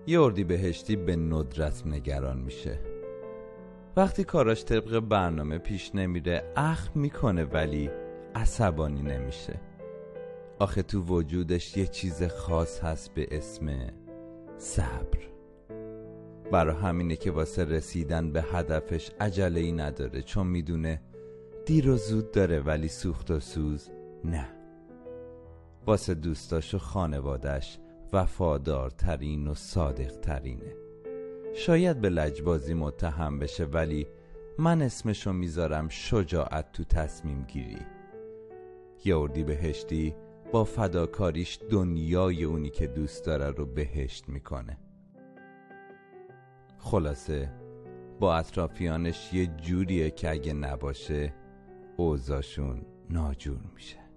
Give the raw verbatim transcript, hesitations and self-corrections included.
یه اردیبهشتی به ندرت نگران میشه. وقتی کاراش طبق برنامه پیش نمیره اخم میکنه ولی عصبانی نمیشه. آخه تو وجودش یه چیز خاص هست به اسم صبر. برای همینه که واسه رسیدن به هدفش عجله‌ای نداره، چون میدونه دیر و زود داره ولی سوخت و سوز نه. واسه دوستاش و خانوادش وفادارترین و صادق ترینه. شاید به لجبازی متهم بشه ولی من اسمشو میذارم شجاعت تو تصمیم گیری. یه اردیبهشتی با فداکاریش دنیای اونی که دوست داره رو بهشت میکنه. خلاصه با اطرافیانش یه جوریه که اگه نباشه اوضاعشون ناجور میشه.